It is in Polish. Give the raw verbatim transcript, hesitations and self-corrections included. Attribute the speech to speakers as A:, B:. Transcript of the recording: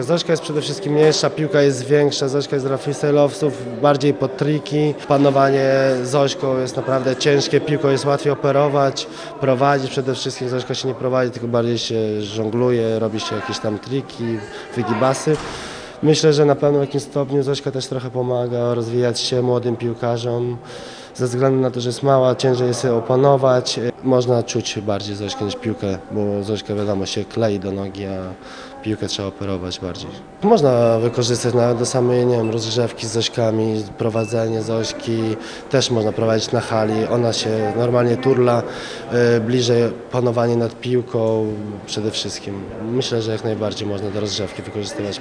A: Zośka jest przede wszystkim mniejsza, piłka jest większa, Zośka jest dla freestyle'owców, bardziej pod triki. Panowanie Zośką jest naprawdę ciężkie, piłką jest łatwiej operować, prowadzić przede wszystkim. Zośka się nie prowadzi, tylko bardziej się żongluje, robi się jakieś tam triki, wygibasy. Myślę, że na pewno w jakimś stopniu Zośka też trochę pomaga rozwijać się młodym piłkarzom. Ze względu na to, że jest mała, ciężej jest ją opanować. Można czuć bardziej Zośkę niż piłkę, bo Zośka wiadomo się klei do nogi, a piłkę trzeba operować bardziej. Można wykorzystać nawet do samej, nie wiem, rozgrzewki z Zośkami, prowadzenie Zośki też można prowadzić na hali. Ona się normalnie turla, bliżej panowanie nad piłką przede wszystkim. Myślę, że jak najbardziej można do rozgrzewki wykorzystywać.